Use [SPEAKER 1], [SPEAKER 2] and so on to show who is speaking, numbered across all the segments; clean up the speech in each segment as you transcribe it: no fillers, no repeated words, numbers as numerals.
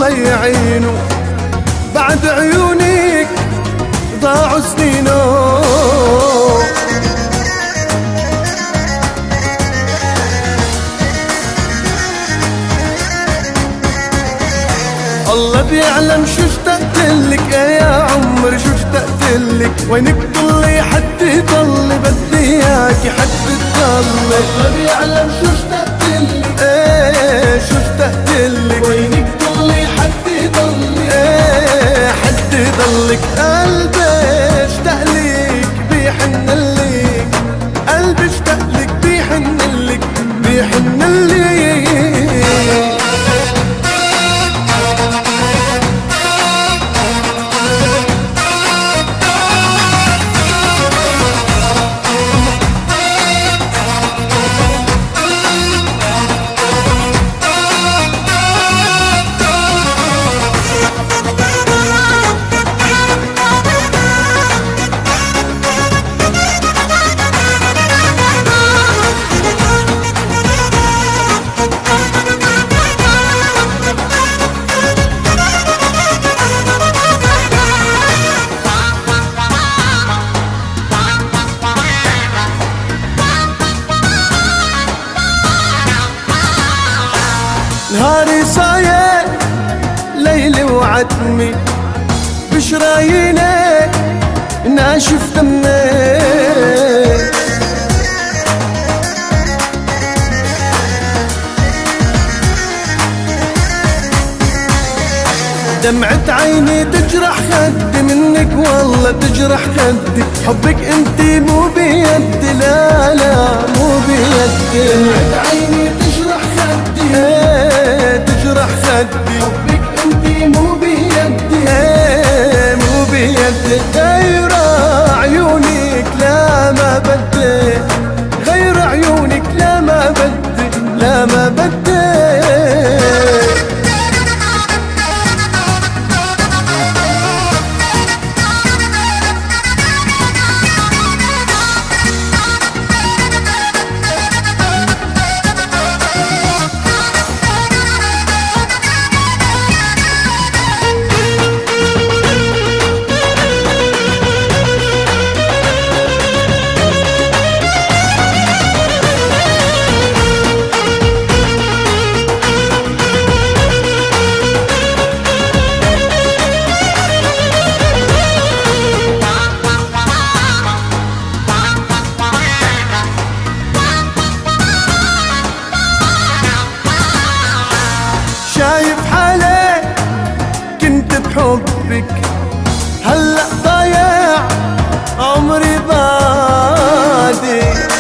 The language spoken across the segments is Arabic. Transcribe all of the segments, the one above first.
[SPEAKER 1] الله يعينه، بعد عيونك ضاعوا سنينه. الله بيعلم شو اشتقتلك يا عمري، شو اشتقتلك، وينك ضلي حد ضل، بدي اياكي حد تضل. الله بيعلم شو اشتقتلك، ايه شو اشتقتلك، وينك ضلي حد ضل، ايه حد ضلك. قلبي اشتقلك بيحنلك، قلبي اشتقلك بيحنلك بيحنلك. نهاري صاير ليلي وعتمي، بشرايينك ناشف دمي، دمعة عيني تجرح خدي منك والله تجرح خدي. حبك انتي مو بيدي، لا لا مو بيدي. دمعة عيني تجرح خدي، تجرح خدي. حبك انتي مو بيدي، مو بيدي. غير عيونك لا ما بدي، غير عيونك لا ما بدي، لا ما بدي. شايف حالي كنت بحبك، هلأ ضايع عمري بعدي.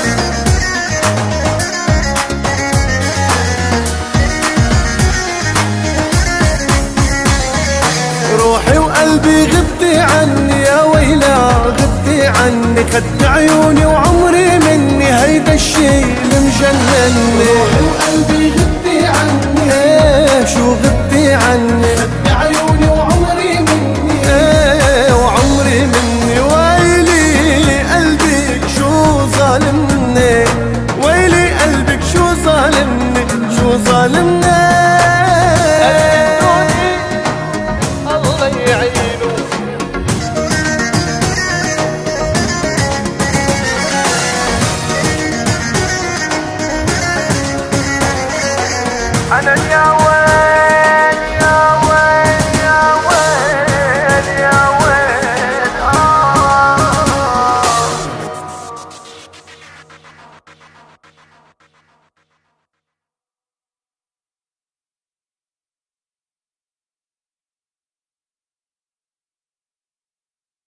[SPEAKER 1] روحي وقلبي غبتي عني يا ويلا غبتي عني. خدت عيوني وعمري مني، هيدا الشي اللي مجنني. روحي وقلبي غبتي عني، شو غبتي عني.